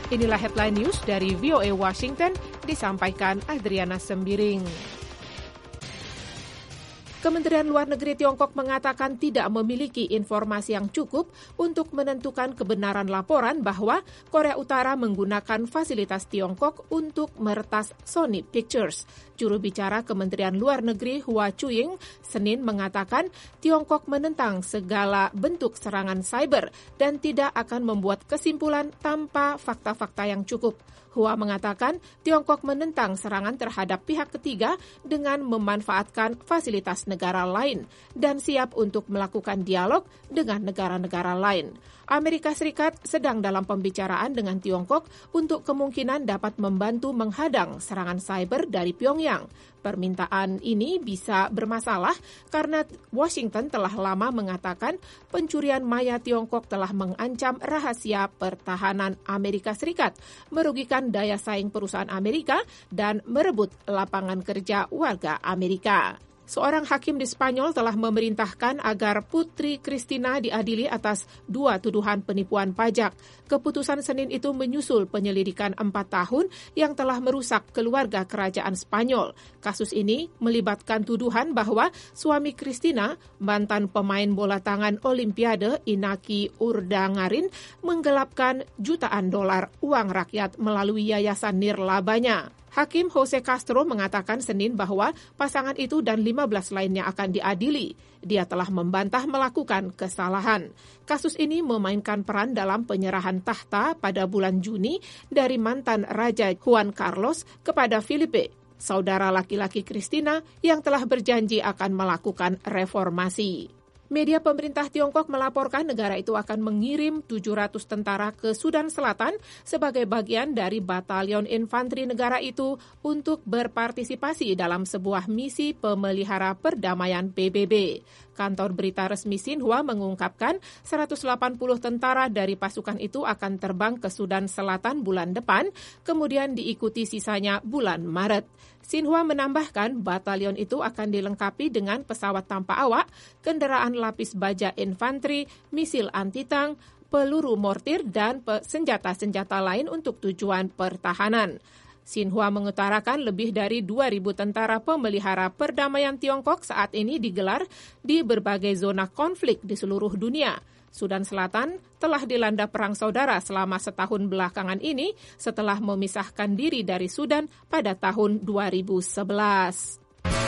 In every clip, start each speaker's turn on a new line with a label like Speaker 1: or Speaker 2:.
Speaker 1: Inilah headline news dari VOA Washington, disampaikan Adriana Sembiring. Kementerian Luar Negeri Tiongkok mengatakan tidak memiliki informasi yang cukup untuk menentukan kebenaran laporan bahwa Korea Utara menggunakan fasilitas Tiongkok untuk meretas Sony Pictures. Juru bicara Kementerian Luar Negeri Hua Chunying Senin mengatakan Tiongkok menentang segala bentuk serangan cyber dan tidak akan membuat kesimpulan tanpa fakta-fakta yang cukup. Hua mengatakan Tiongkok menentang serangan terhadap pihak ketiga dengan memanfaatkan fasilitas negara lain dan siap untuk melakukan dialog dengan negara-negara lain. Amerika Serikat sedang dalam pembicaraan dengan Tiongkok untuk kemungkinan dapat membantu menghadang serangan cyber dari Pyongyang. Permintaan ini bisa bermasalah karena Washington telah lama mengatakan pencurian maya Tiongkok telah mengancam rahasia pertahanan Amerika Serikat, merugikan daya saing perusahaan Amerika, dan merebut lapangan kerja warga Amerika. Seorang hakim di Spanyol telah memerintahkan agar Putri Cristina diadili atas 2 tuduhan penipuan pajak. Keputusan Senin itu menyusul penyelidikan 4 tahun yang telah merusak keluarga kerajaan Spanyol. Kasus ini melibatkan tuduhan bahwa suami Cristina, mantan pemain bola tangan Olimpiade Iñaki Urdangarin, menggelapkan jutaan dolar uang rakyat melalui yayasan nirlabanya. Hakim Jose Castro mengatakan Senin bahwa pasangan itu dan 15 lainnya akan diadili. Dia telah membantah melakukan kesalahan. Kasus ini memainkan peran dalam penyerahan tahta pada bulan Juni dari mantan Raja Juan Carlos kepada Felipe, saudara laki-laki Cristina yang telah berjanji akan melakukan reformasi. Media pemerintah Tiongkok melaporkan negara itu akan mengirim 700 tentara ke Sudan Selatan sebagai bagian dari batalion infanteri negara itu untuk berpartisipasi dalam sebuah misi pemelihara perdamaian PBB. Kantor berita resmi Xinhua mengungkapkan 180 tentara dari pasukan itu akan terbang ke Sudan Selatan bulan depan, kemudian diikuti sisanya bulan Maret. Xinhua menambahkan batalion itu akan dilengkapi dengan pesawat tanpa awak, kendaraan lapis baja infanteri, misil anti-tank, peluru mortir, dan senjata-senjata lain untuk tujuan pertahanan. Xinhua mengutarakan lebih dari 2.000 tentara pemelihara perdamaian Tiongkok saat ini digelar di berbagai zona konflik di seluruh dunia. Sudan Selatan telah dilanda perang saudara selama setahun belakangan ini setelah memisahkan diri dari Sudan pada tahun 2011.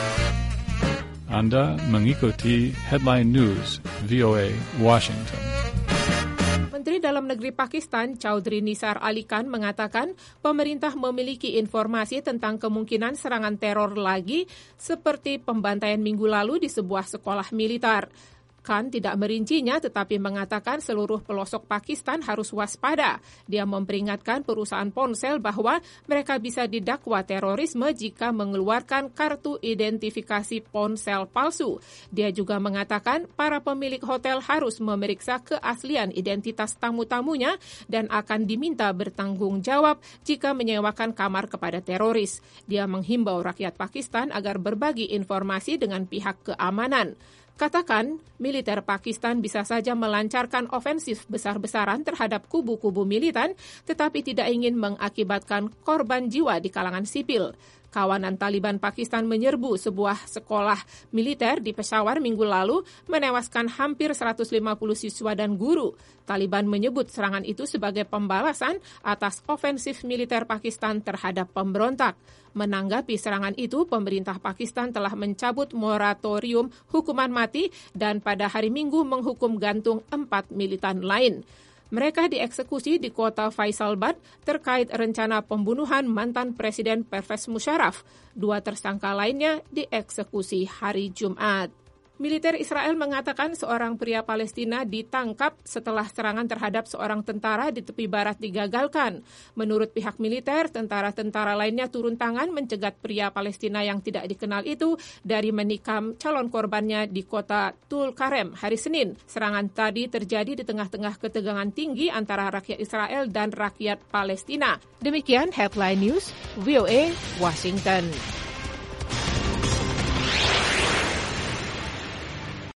Speaker 2: Anda mengikuti Headline News VOA Washington.
Speaker 1: Menteri Dalam Negeri Pakistan, Chaudhry Nisar Ali Khan, mengatakan pemerintah memiliki informasi tentang kemungkinan serangan teror lagi seperti pembantaian minggu lalu di sebuah sekolah militer. Khan tidak merincinya tetapi mengatakan seluruh pelosok Pakistan harus waspada. Dia memperingatkan perusahaan ponsel bahwa mereka bisa didakwa terorisme jika mengeluarkan kartu identifikasi ponsel palsu. Dia juga mengatakan para pemilik hotel harus memeriksa keaslian identitas tamu-tamunya dan akan diminta bertanggung jawab jika menyewakan kamar kepada teroris. Dia menghimbau rakyat Pakistan agar berbagi informasi dengan pihak keamanan. Katakan, militer Pakistan bisa saja melancarkan ofensif besar-besaran terhadap kubu-kubu militan, tetapi tidak ingin mengakibatkan korban jiwa di kalangan sipil. Kawanan Taliban Pakistan menyerbu sebuah sekolah militer di Peshawar minggu lalu, menewaskan hampir 150 siswa dan guru. Taliban menyebut serangan itu sebagai pembalasan atas ofensif militer Pakistan terhadap pemberontak. Menanggapi serangan itu, pemerintah Pakistan telah mencabut moratorium hukuman mati dan pada hari Minggu menghukum gantung 4 militan lain. Mereka dieksekusi di kota Faisalabad terkait rencana pembunuhan mantan Presiden Pervez Musharraf. 2 tersangka lainnya dieksekusi hari Jumat. Militer Israel mengatakan seorang pria Palestina ditangkap setelah serangan terhadap seorang tentara di tepi barat digagalkan. Menurut pihak militer, tentara-tentara lainnya turun tangan mencegat pria Palestina yang tidak dikenal itu dari menikam calon korbannya di kota Tulkarem hari Senin. Serangan tadi terjadi di tengah-tengah ketegangan tinggi antara rakyat Israel dan rakyat Palestina. Demikian Headline News, VOA, Washington.